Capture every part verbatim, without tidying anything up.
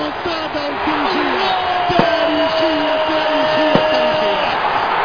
ريمونتادا تاريخية تاريخية تاريخية تاريخية.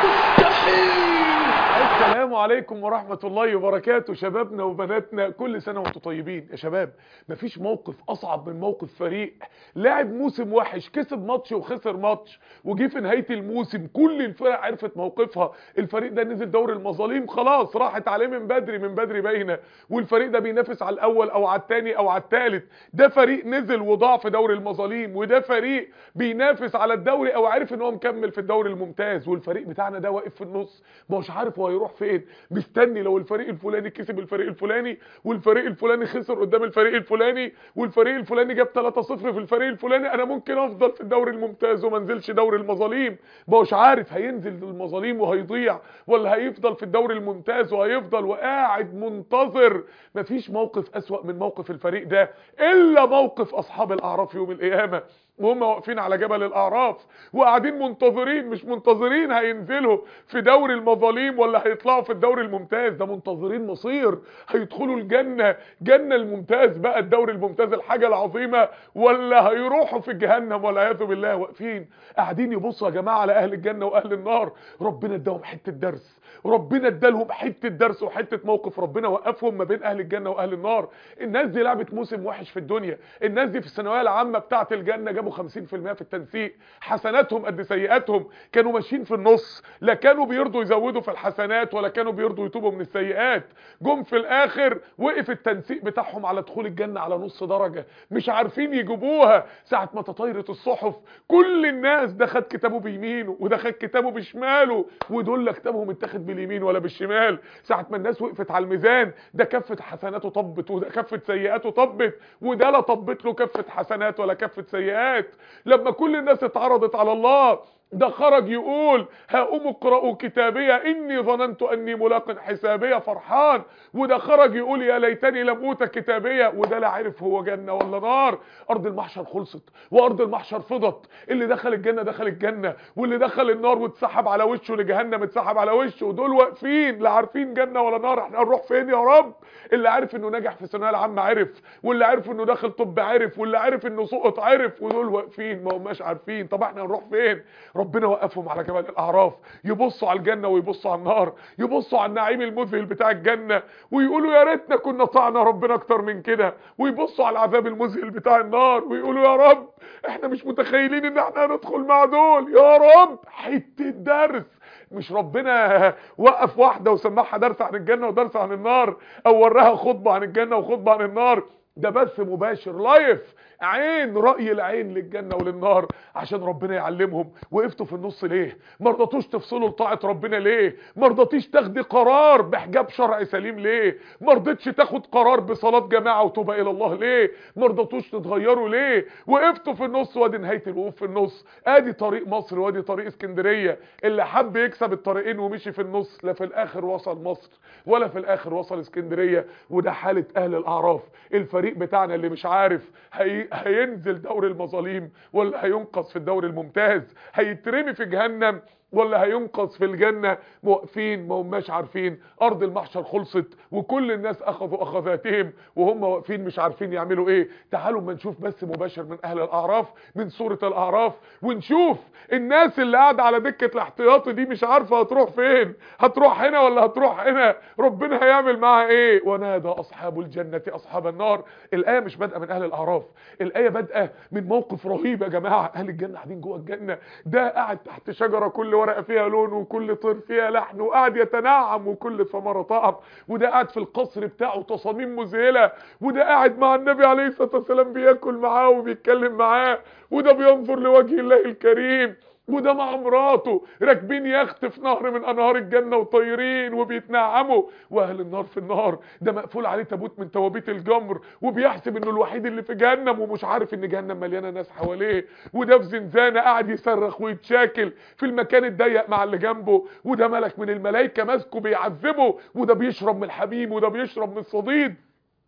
مستحيل. السلام عليكم ورحمة الله وبركاته شبابنا وبناتنا، كل سنة وانتم طيبين يا شباب. مفيش موقف أصعب من موقف فريق لاعب موسم وحش، كسب ماتش وخسر ماتش، وجي في نهاية الموسم كل الفرق عرفت موقفها. الفريق ده نزل دوري المظالم، خلاص راحت عليه من بدري من بدري باينة، والفريق ده بينافس على الأول أو على الثاني أو على الثالث. ده فريق نزل وضاع في دوري المظالم، وده فريق بينافس على الدوري أو عارف إن هو مكمل في الدوري الممتاز. والفريق بتاعنا ده واقف في النص مش عارف هو هيروح فين، مستني لو الفريق الفلاني كسب الفريق الفلاني، والفريق الفلاني خسر قدام الفريق الفلاني، والفريق الفلاني جاب ثلاثة صفر في الفريق الفلاني، انا ممكن افضل في الدوري الممتاز وما انزلش دوري المظالم. مش عارف هينزل المظالم وهيضيع ولا هيفضل في الدوري الممتاز وهيفضل وقاعد منتظر. مفيش موقف اسوأ من موقف الفريق ده الا موقف اصحاب الاعراف يوم القيامة، وهم واقفين على جبل الاعراف وقاعدين منتظرين، مش منتظرين هينزلوا في دوري المظالم ولا هيطلعوا في الدوري الممتاز، ده منتظرين مصير هيدخلوا الجنة، جنة الممتاز بقى الدوري الممتاز الحاجة العظيمة، ولا هيروحوا في جهنم والعياذ بالله. واقفين قاعدين يبصوا يا جماعة على اهل الجنة واهل النار. ربنا اداهم حتة درس، ربنا ادالهم حته درس وحته موقف، ربنا وقفهم ما بين اهل الجنه واهل النار. الناس دي لعبت موسم وحش في الدنيا، الناس دي في الثانويه العامه بتاعه الجنه جابوا خمسين في المية في التنسيق، حسناتهم قد سيئاتهم، كانوا ماشيين في النص، لا كانوا بيرضوا يزودوا في الحسنات ولا كانوا بيرضوا يتوبوا من السيئات. جم في الاخر وقف التنسيق بتاعهم على دخول الجنه على نص درجه، مش عارفين يجيبوها. ساعه ما تطايرت الصحف كل الناس ده خد كتابه بيمينه وده خد كتابه بشماله، ودول لا كتابهم اتاخد باليمين ولا بالشمال. ساعه ما الناس وقفت على الميزان ده كفه حسناته طبت وده كفه سيئاته طبت، وده لا طبت له كفه حسنات ولا كفه سيئات. لما كل الناس اتعرضت على الله ده خرج يقول هقوم اقرأوا كتابية اني ظننت اني ملاق حسابية فرحان، وده خرج يقول يا ليتني لم اوت كتابية، وده لا عارف هو جنة ولا نار. ارض المحشر خلصت وارض المحشر فضت، اللي دخل الجنة دخل الجنة، واللي دخل النار واتسحب على وشه لجهنم اتسحب على وشه، ودول واقفين لا عارفين جنة ولا نار. احنا هنروح فين يا رب؟ اللي عارف انه نجح في الثانويه العامه عرف، واللي عارف انه داخل طب عرف، واللي عارف انه سقط عرف، ودول واقفين ما هماش عارفين. طب احنا هنروح فين؟ ربنا وقفهم على جبل الاعراف يبصوا على الجنه ويبصوا على النار، يبصوا على النعيم المذهل بتاع الجنه ويقولوا يا ريتنا كنا طعنا ربنا اكتر من كده، ويبصوا على العذاب المذهل بتاع النار ويقولوا يا رب احنا مش متخيلين ان احنا هندخل مع دول، يا رب حته درس. مش ربنا وقف واحده وسمعها درس عن الجنه ودرس عن النار، او وراها خطبه عن الجنه وخطبه عن النار، ده بث مباشر لايف، عين رأي العين للجنة وللنار عشان ربنا يعلمهم. وقفتوا في النص ليه؟ مرضتوش تفصلوا لطاعة ربنا ليه؟ مرضتيش تاخدي قرار بحجاب شرعي سليم ليه؟ مرضتش تاخد قرار بصلاة جماعة وتوبة الى الله ليه؟ مرضتوش تتغيروا ليه؟ وقفتوا في النص، وادي نهاية الوقوف في النص، ادي طريق مصر وادي طريق اسكندرية. اللي حب يكسب الطريقين ومشي في النص لا في الاخر وصل مصر ولا في الاخر وصل اسكندرية. وده حالة اهل الاعراف، الفريق بتاعنا اللي مش عارف هي هينزل دوري المظالم ولا هينقذ في الدوري الممتاز، هيترمي في جهنم ولا هينقذ في الجنة. واقفين ما هماش عارفين. ارض المحشر خلصت وكل الناس اخذوا اخذاتهم وهم واقفين مش عارفين يعملوا ايه. تعالوا ما نشوف بس مباشر من اهل الاعراف من سورة الاعراف، ونشوف الناس اللي قاعده على دكة الاحتياطي دي مش عارفة هتروح فين، هتروح هنا ولا هتروح هنا، ربنا هيعمل معاها ايه. ونادى اصحاب الجنة اصحاب النار. الايه مش بادئه من اهل الاعراف، الايه بادئه من موقف رهيب يا جماعه. اهل الجنه قاعدين جوه الجنه، ده قاعد تحت شجره كل ورقه فيها لون وكل طير فيها لحن وقاعد يتنعم وكل ثمره طعم، وده قاعد في القصر بتاعه تصاميم مذهله، وده قاعد مع النبي عليه الصلاه والسلام بياكل معاه وبيتكلم معاه، وده بينظر لوجه الله الكريم، وده مع مراته راكبين يخت في نهر من انهار الجنه وطايرين وبيتنعموا. واهل النار في النار ده مقفول عليه تابوت من توابيت الجمر وبيحسب انه الوحيد اللي في جهنم ومش عارف ان جهنم مليانه ناس حواليه. وده في زنزانه قاعد يصرخ ويتشاكل في المكان الضيق مع اللي جنبه، وده ملك من الملائكه ماسكه بيعذبه، وده بيشرب من الحميم وده بيشرب من الصديد.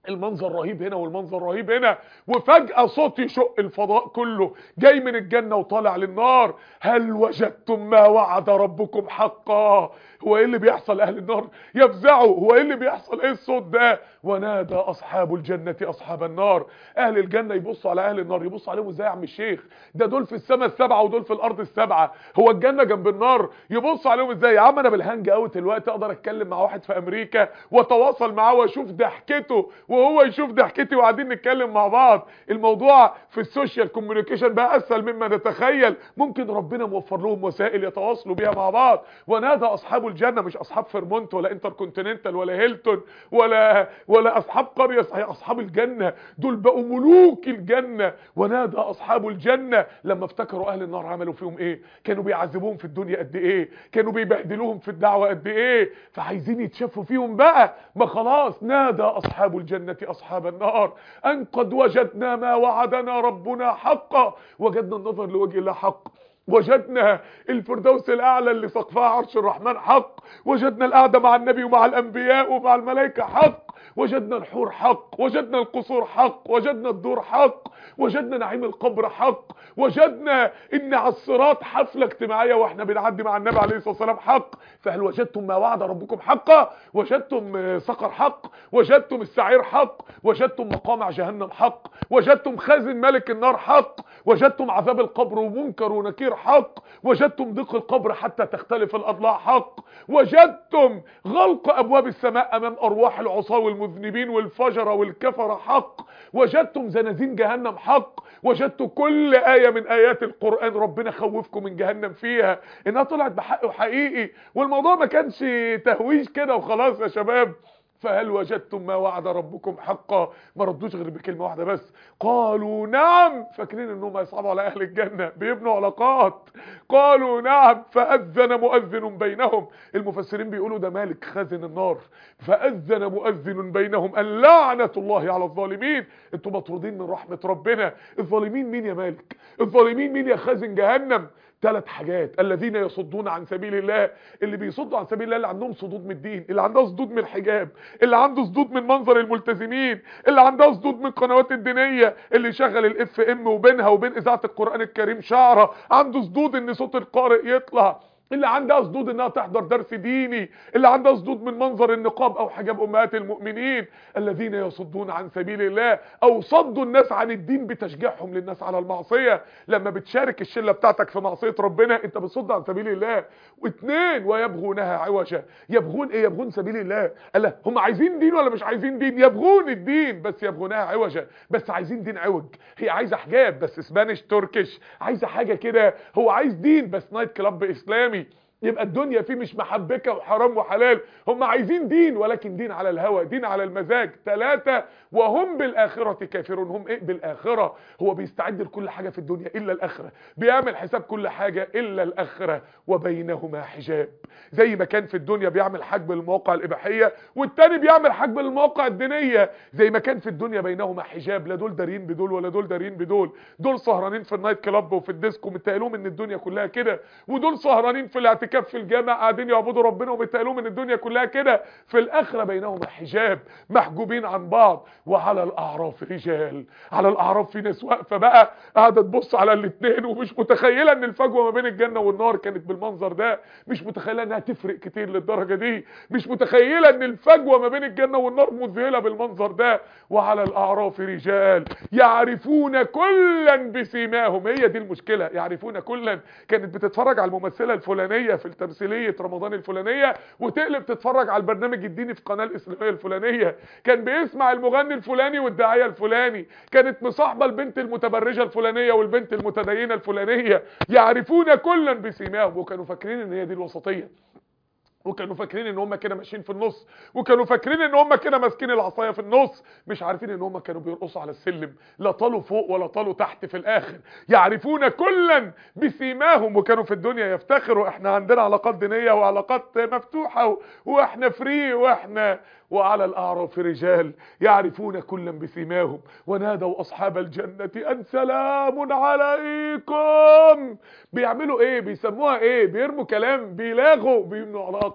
المنظر رهيب هنا والمنظر رهيب هنا، وفجأة صوت يشق الفضاء كله جاي من الجنة وطالع للنار. هل وجدتم ما وعد ربكم حقا؟ هو ايه اللي بيحصل؟ اهل النار يفزعوا، هو ايه اللي بيحصل؟ ايه الصوت ده؟ ونادى اصحاب الجنة اصحاب النار. اهل الجنة يبصوا على اهل النار، يبصوا عليهم ازاي يا عم الشيخ؟ ده دول في السماء السبعة ودول في الارض السبعة، هو الجنة جنب النار، يبصوا عليهم ازاي؟ يا عم انا بالهنج اوت الوقت اقدر اتكلم مع واحد في امريكا واتواصل معاه واشوف ضحكته وهو يشوف ضحكتي وقاعدين نتكلم مع بعض. الموضوع في السوشيال كوميونيكيشن بقى اسهل مما نتخيل، ممكن ربنا موفر لهم وسائل يتواصلوا بيها مع بعض. ونادى اصحاب الجنة، مش اصحاب فيرمونت ولا انتركونتيننتال ولا هيلتون ولا ولا اصحاب قرية، صحيح اصحاب الجنة دول بقوا ملوك الجنة. ونادى اصحاب الجنة لما افتكروا اهل النار عملوا فيهم ايه، كانوا بيعذبوهم في الدنيا قد ايه، كانوا بيبهدلوهم في الدعوة قد ايه، فعايزين يتشافوا فيهم بقى. ما خلاص نادى اصحاب الجنة اصحاب النار ان قد وجدنا ما وعدنا ربنا حقا. وجدنا النظر لوجه الله حق، وجدنا الفردوس الاعلى اللي سقفها عرش الرحمن حق، وجدنا القعده مع النبي ومع الانبياء ومع الملائكه حق، وجدنا الحور حق، وجدنا القصور حق، وجدنا الدور حق، وجدنا نعيم القبر حق، وجدنا ان على الصراط حفله اجتماعيه واحنا بنعدي مع النبي عليه الصلاه والسلام حق. فهل وجدتم ما وعد ربكم حقا؟ وجدتم سقر حق، وجدتم السعير حق، وجدتم مقامع جهنم حق، وجدتم خازن ملك النار حق، وجدتم عذاب القبر ومنكر ونكير حق، وجدتم ضيق القبر حتى تختلف الاضلاع حق، وجدتم غلق ابواب السماء امام ارواح العصاه والمذنبين والفجره والكفره حق، وجدتم زنازين جهنم حق، وجدتم كل آية من آيات القرآن ربنا خوفكم من جهنم فيها انها طلعت بحق وحقيقي، والموضوع ما كانش تهويش كده وخلاص يا شباب. فهل وجدتم ما وعد ربكم حقا؟ ما ردوش غير بكلمه واحده بس، قالوا نعم. فاكرين انهم هيصعبوا على اهل الجنه بيبنوا علاقات، قالوا نعم. فاذن مؤذن بينهم، المفسرين بيقولوا ده مالك خازن النار، فاذن مؤذن بينهم ان لعنه الله على الظالمين. انتوا مطرودين من رحمه ربنا. الظالمين مين يا مالك؟ الظالمين مين يا خازن جهنم؟ ثلاث حاجات: الذين يصدون عن سبيل الله، اللي بيصدوا عن سبيل الله اللي عندهم صدود من الدين، اللي عندها صدود من الحجاب، اللي عنده صدود من منظر الملتزمين، اللي عندها صدود من القنوات الدينيه، اللي شغل الاف ام وبينها وبين اذاعه القران الكريم شعره، عنده صدود ان صوت القارئ يطلع، اللي عندها صدود انها تحضر درس ديني، اللي عندها صدود من منظر النقاب او حجاب امهات المؤمنين. الذين يصدون عن سبيل الله، او صدوا الناس عن الدين بتشجيعهم للناس على المعصيه. لما بتشارك الشله بتاعتك في معصيه ربنا انت بتصد عن سبيل الله. واثنين: ويبغونها عوجا. يبغون ايه؟ يبغون سبيل الله. الله هم عايزين دين ولا مش عايزين دين؟ يبغون الدين بس يبغونها عوجا، بس عايزين دين عوج. هي عايزه حجاب بس اسبانيش تركش، عايزه حاجه كده. هو عايز دين بس نايت كلاب اسلامي، يبقى الدنيا فيه مش محبكه وحرام وحلال. هم عايزين دين ولكن دين على الهوى، دين على المزاج. ثلاثة: وهم بالآخرة كافرون. هم ايه بالآخرة؟ هو بيستعد لكل حاجة في الدنيا إلا الآخرة، بيعمل حساب كل حاجة إلا الآخرة، وبينهما حجاب. زي ما كان في الدنيا بيعمل حجب للمواقع الإباحية والتاني بيعمل حجب للمواقع الدينية، زي ما كان في الدنيا بينهما حجاب، لا دول دارين بدول ولا دول دارين بدول. دول سهرانين في النايت كلاب وفي الديسكو متقالهم ان الدنيا كلها كده، ودول سهرانين في الاعتكاف في الجامع قاعدين يعبدوا ربنا ومتقالهم ان الدنيا كلها كده. في الآخرة بينهما حجاب، محجوبين عن بعض. وعلى الأعراف رجال، على الأعراف في ناس واقفة بقى قاعدة تبص على الاثنين ومش متخيلة ان الفجوة ما بين الجنة والنار كانت بالمنظر ده، مش متخيلة انها تفرق كتير للدرجة دي، مش متخيلة ان الفجوة ما بين الجنة والنار مذهلة بالمنظر ده. وعلى الأعراف رجال يعرفون كلا بسيماهم. هي دي المشكلة، يعرفون كلا. كانت بتتفرج على الممثلة الفلانية في التمثيلية رمضان الفلانية وتقلب تتفرج على البرنامج الديني في قناة الإسلامية الفلانية، كان بيسمع المغني الفلاني والداعية الفلاني، كانت مصاحبة البنت المتبرجة الفلانية والبنت المتدينة الفلانية. يعرفون كلا بسيماهم. وكانوا فاكرين ان هي دي الوسطية، وكانوا فاكرين ان هم كده ماشيين في النص، وكانوا فاكرين ان هم كده ماسكين العصايه في النص، مش عارفين ان هم كانوا بيرقصوا على السلم، لا طالوا فوق ولا طالوا تحت في الاخر. يعرفون كلا بسيماهم. وكانوا في الدنيا يفتخروا احنا عندنا علاقات دينيه وعلاقات مفتوحه واحنا فري واحنا. وعلى الأعراف رجال يعرفون كلا بسيماهم. ونادوا أصحاب الجنة أن سلام عليكم. بيعملوا ايه؟ بيسموها ايه؟ بيرموا كلام، بيلاغوا، بيبنوا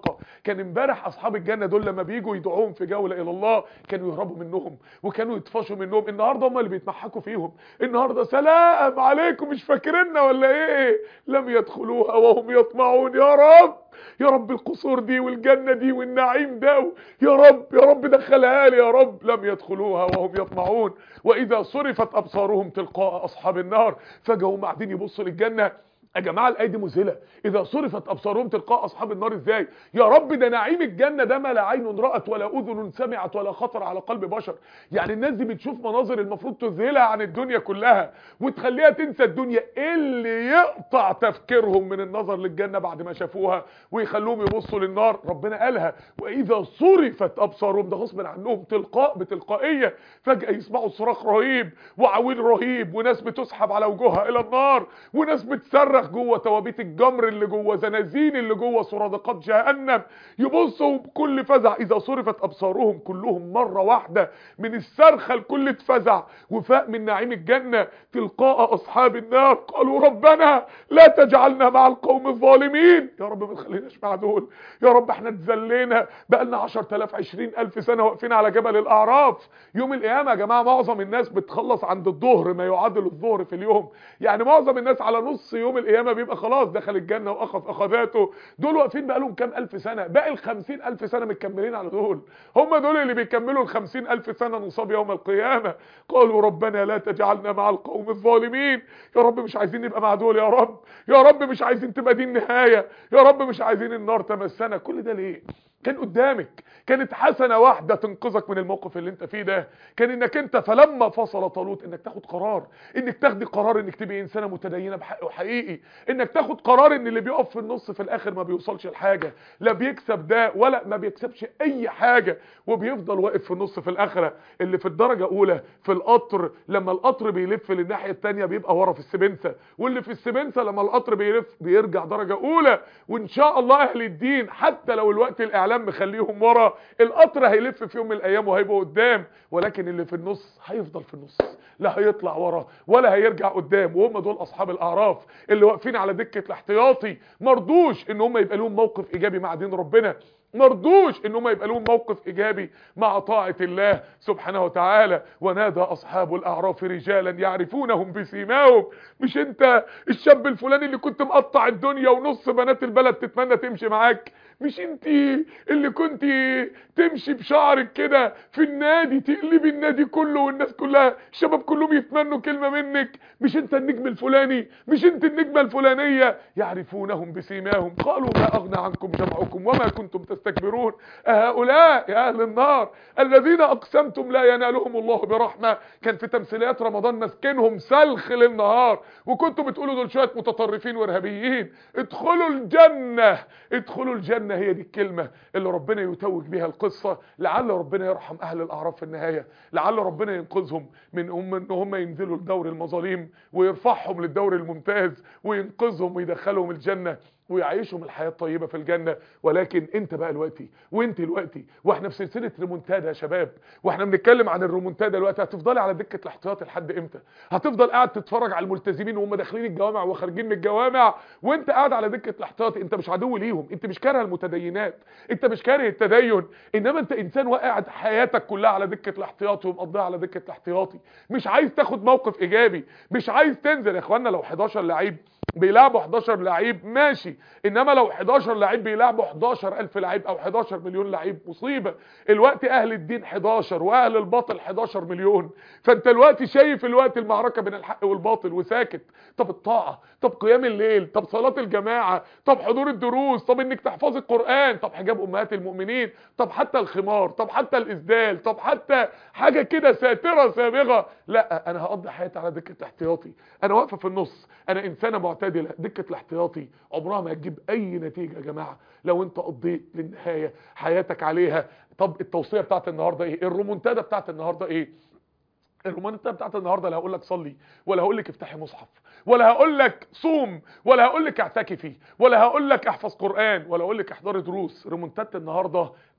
الحلقه، كان امبارح اصحاب الجنه دول لما بييجوا يدعوهم في جوله الى الله كانوا يهربوا منهم وكانوا يطفشوا منهم. النهارده هم اللي بيتمحكوا فيهم. النهارده سلام عليكم، مش فاكريننا ولا ايه؟ لم يدخلوها وهم يطمعون. يا رب يا رب القصور دي والجنه دي والنعيم ده، يا رب يا رب دخلها لي يا رب. لم يدخلوها وهم يطمعون. واذا صرفت ابصارهم تلقاء اصحاب النار، فجاه هم قاعدين يبصوا للجنه. يا جماعه الايه دي مذهله. اذا صرفت ابصارهم تلقاء اصحاب النار ازاي يا رب؟ ده نعيم الجنه ده ما لا عين رأت ولا اذن سمعت ولا خطر على قلب بشر. يعني الناس دي بتشوف مناظر المفروض تذهلها عن الدنيا كلها وتخليها تنسى الدنيا. ايه اللي يقطع تفكيرهم من النظر للجنه بعد ما شافوها ويخلوهم يبصوا للنار؟ ربنا قالها واذا صرفت ابصارهم، ده غصب عنهم تلقاء بتلقائيه. فجاه يسمعوا صراخ رهيب وعويل رهيب وناس بتسحب على وجوهها الى النار وناس بتصرخ جوه توابيت الجمر اللي جوه زنازين اللي جوه سرادقات جهنم. يبصوا بكل فزع. اذا صرفت ابصارهم كلهم مره واحده من الصرخه الكل اتفزع وفاق من نعيم الجنه تلقاء اصحاب النار. قالوا ربنا لا تجعلنا مع القوم الظالمين. يا رب ما تخليناش مع دول. يا رب احنا اتذلينا بقالنا عشرة آلاف عشرين ألف سنه واقفين على جبل الاعراف. يوم القيامه يا جماعه معظم الناس بتخلص عند الظهر ما يعادل الظهر في اليوم. يعني معظم الناس على نص يوم القيامه بيبقى خلاص دخل الجنه واخذ اخذاته. دول واقفين بقالهم كام الف سنه، باقي ال خمسين ألف سنه مكملين على دول. هم دول اللي بيكملوا ال خمسين ألف سنه نصاب يوم القيامه. قالوا ربنا لا تجعلنا مع القوم الظالمين. يا رب مش عايزين نبقى مع دول. يا رب يا رب مش عايزين تبقى دي النهايه. يا رب مش عايزين النار تمسنا. كل ده ليه؟ كان قدامك، كانت حسنه واحده تنقذك من الموقف اللي انت فيه ده. كان انك انت فلما فصل طالوت انك تاخد قرار، انك تاخدي قرار انك تبقي انسانه متدينه بحق وحقيقي، انك تاخد قرار ان اللي بيقف في النص في الاخر ما بيوصلش لحاجه، لا بيكسب ده ولا ما بيكسبش اي حاجه وبيفضل واقف في النص في الاخره. اللي في الدرجه اولى في القطر لما القطر بيلف للناحيه الثانيه بيبقى ورا في السبنسه، واللي في السبنسه لما القطر بيلف بيرجع درجه اولى. وان شاء الله اهل الدين حتى لو الوقت الاعلام مخليهم ورا، القطر هيلف في يوم من الايام وهيبقى قدام. ولكن اللي في النص هيفضل في النص، لا هيطلع ورا ولا هيرجع قدام. وهم دول اصحاب الاعراف اللي واقفين على دكه الاحتياطي، مرضوش ان هم يبقى لهم موقف ايجابي مع دين ربنا، مرضوش ان هم يبقى لهم موقف ايجابي مع طاعه الله سبحانه وتعالى. ونادى اصحاب الاعراف رجالا يعرفونهم بسيماهم. مش انت الشاب الفلاني اللي كنت مقطع الدنيا ونص بنات البلد تتمنى تمشي معاك؟ مش انت اللي كنت تمشي بشعرك كده في النادي تقلبي النادي كله والناس كلها الشباب كلهم يتمنوا كلمه منك؟ مش انت النجم الفلاني؟ مش انت النجمه الفلانيه؟ يعرفونهم بسيماهم. قالوا ما اغنى عنكم جمعكم وما كنتم تستكبرون هؤلاء يا اهل النار الذين اقسمتم لا ينالهم الله برحمه. كان في تمثيليات رمضان مسكنهم سلخ للنهار وكنتم بتقولوا دول شويه متطرفين وارهابيين. ادخلوا الجنه ادخلوا الجنه، هي دي الكلمه اللي ربنا يتوج بها القصه. لعل ربنا يرحم اهل الاعراف في النهايه، لعل ربنا ينقذهم من هم ان هم ينزلوا لدور المظالم ويرفعهم للدور الممتاز وينقذهم ويدخلهم الجنه ويعيشهم الحياه الطيبه في الجنه. ولكن انت بقى دلوقتي وانت دلوقتي واحنا في سلسله ريمونتادا يا شباب، واحنا بنتكلم عن الريمونتادا دلوقتي، هتفضلي على دكه الاحتياط لحد امتى؟ هتفضل قاعد تتفرج على الملتزمين وهم داخلين الجوامع وخارجين من الجوامع وانت قاعد على دكه الاحتياط؟ انت مش عدو ليهم، انت مش كاره المتدينات، انت مش كاره التدين، انما انت انسان واقع حياتك كلها على دكه الاحتياط ومقضيها على دكه الاحتياطي، مش عايز تاخد موقف ايجابي، مش عايز تنزل. يا اخوانا لو حداشر لعيب بيلعبوا حداشر لعيب ماشي، انما لو حداشر لعيب بيلعبوا حداشر ألف لعيب او حداشر مليون لعيب مصيبه. الوقت اهل الدين حداشر واهل الباطل حداشر مليون. فانت الوقت شايف الوقت المعركه بين الحق والباطل وساكت. طب الطاعه، طب قيام الليل، طب صلاه الجماعه، طب حضور الدروس، طب انك تحفظ القران، طب حجاب امهات المؤمنين، طب حتى الخمار، طب حتى الاسدال، طب حتى حاجه كده ساتره سابغه. لا انا هقضي حياتي على دكه احتياطي، انا واقفه في النص، انا انسانه معتدله. دكه الاحتياطي عمرها ما هتجيب اي نتيجه يا جماعه لو انت قضيت للنهايه حياتك عليها. طب التوصيه بتاعت النهارده ايه؟ الرومونتادا بتاعت النهارده ايه؟ الرومانتا بتاعت النهارده لا هقول لك صلي، ولا هقول لك افتحي مصحف، ولا هقول لك صوم، ولا هقول لك اعتكفي، ولا هقول لك احفظ قران، ولا هقول لك احضري دروس. رومانتات النهارده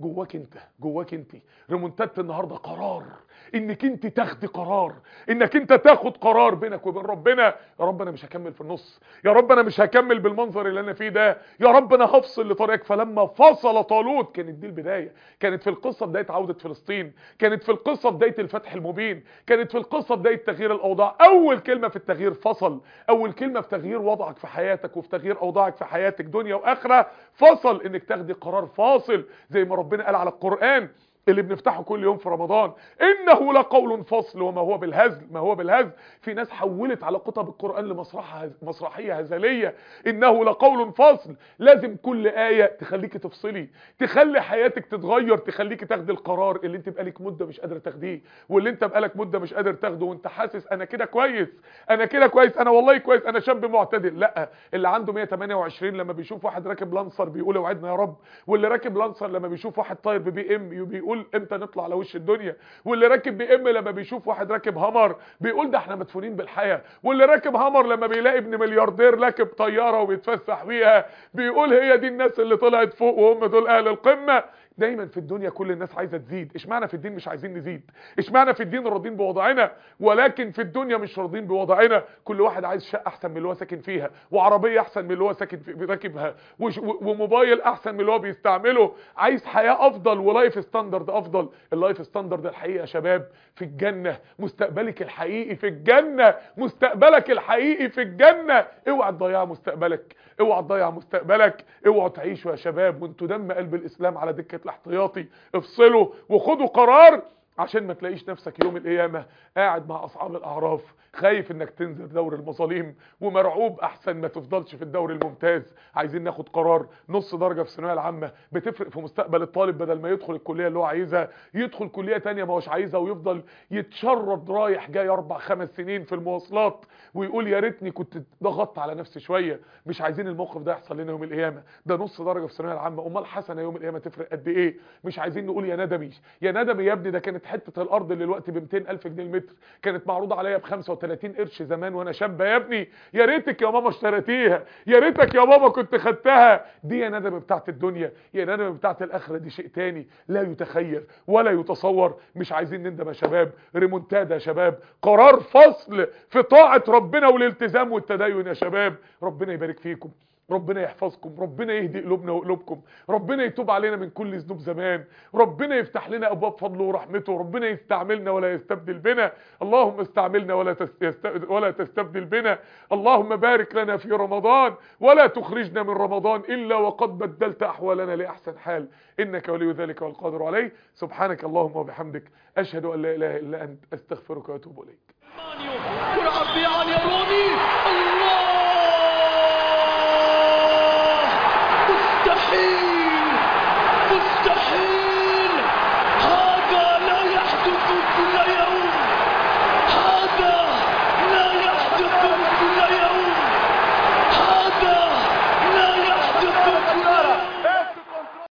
جواك انت، جواك انت. ريمونتادا النهارده قرار انك انت تاخدي قرار، انك انت تاخد قرار بينك وبين ربنا. يا رب انا مش هكمل في النص، يا رب انا مش هكمل بالمنظر اللي انا فيه ده، يا رب انا هفصل لطريقك. فلما فصل طالوت كانت دي البدايه، كانت في القصه بدايه عوده فلسطين، كانت في القصه بدايه الفتح المبين، كانت في القصه بدايه تغيير الاوضاع. اول كلمه في التغيير فصل، اول كلمه في تغيير وضعك في حياتك وفي تغيير اوضاعك في حياتك دنيا واخره فصل، انك تاخدي قرار فاصل. زي ما ربنا قال على القرآن اللي بنفتحه كل يوم في رمضان، انه لقول فصل وما هو بالهزل. ما هو بالهزل، في ناس حولت علاقتها بالقرآن لمسرحة مسرحية هزلية. انه لقول فصل، لازم كل آية تخليك تفصلي، تخلي حياتك تتغير، تخليك تاخدي القرار اللي انت بقالك مدة مش قادر تاخديه، واللي انت بقالك مدة مش قادر تاخده، وانت حاسس انا كده كويس، انا كده كويس، انا والله كويس، انا شاب معتدل. لا، اللي عنده مية وتمانية وعشرين لما بيشوف واحد راكب لانسر بيقول اوعدنا يا رب، واللي راكب لانسر لما بيشوف واحد طاير ببي ام بيقول امتى نطلع على وش الدنيا، واللي راكب بي ام لما بيشوف واحد راكب هامر بيقول ده احنا مدفونين بالحياه، واللي راكب هامر لما بيلاقي ابن ملياردير راكب طياره وبيتفسح بيها بيقول هي دي الناس اللي طلعت فوق وهم دول اهل القمه. دايما في الدنيا كل الناس عايزه تزيد. اشمعنى في الدين مش عايزين نزيد؟ اشمعنى في الدين راضين بوضعنا ولكن في الدنيا مش راضين بوضعنا؟ كل واحد عايز شقه احسن من اللي هو ساكن فيها، وعربيه احسن من اللي هو ساكن في راكبها، وموبايل احسن من اللي هو بيستعمله، عايز حياه افضل ولايف ستاندرد افضل. اللايف ستاندرد الحقيقه يا شباب في الجنه، مستقبلك الحقيقي في الجنه، مستقبلك الحقيقي في الجنه. اوعى تضيع مستقبلك، اوعى تضيع مستقبلك، اوعوا تعيشوا يا شباب وانتوا دم قلب الاسلام على دكه الاحتياطي. افصلوا وخدوا قرار عشان ما تلاقيش نفسك يوم القيامه قاعد مع اصحاب الاعراف خايف انك تنزل دور المظالم، ومرعوب احسن ما تفضلش في الدور الممتاز. عايزين ناخد قرار. نص درجه في الثانويه العامه بتفرق في مستقبل الطالب، بدل ما يدخل الكليه اللي هو عايزها يدخل كليه تانية ما هوش عايزها، ويفضل يتشرد رايح جاي اربع خمس سنين في المواصلات ويقول يا ريتني كنت ضغطت على نفسي شويه. مش عايزين الموقف ده يحصل لنا يوم القيامه. ده نص درجه في الثانويه العامه، امال حسنه يوم القيامه تفرق قد ايه؟ مش عايزين نقول يا ندمي يا ندمي يا ابني، ده كانت حته الارض اللي دلوقتي ب مئتين ألف جنيه المتر كانت معروضه عليا ب خمسة وتلاتين قرش زمان وانا شاب. يا ابني يا ريتك يا ماما اشتريتيها، يا ريتك يا ماما كنت خدتها. دي يا ندم بتاعت الدنيا، يا ندم بتاعت الاخره دي شيء تاني لا يتخيل ولا يتصور. مش عايزين نندم يا شباب. ريمونتادا يا شباب، قرار فصل في طاعه ربنا والالتزام والتدين يا شباب. ربنا يبارك فيكم، ربنا يحفظكم، ربنا يهدي قلوبنا وقلوبكم، ربنا يتوب علينا من كل ذنوب زمان، ربنا يفتح لنا ابواب فضله ورحمته، ربنا يستعملنا ولا يستبدل بنا. اللهم استعملنا ولا تستبدل ولا تستبدل بنا. اللهم بارك لنا في رمضان ولا تخرجنا من رمضان الا وقد بدلت احوالنا لاحسن حال، انك ولي ذلك والقادر عليه. سبحانك اللهم وبحمدك، اشهد ان لا اله الا انت، استغفرك واتوب اليك.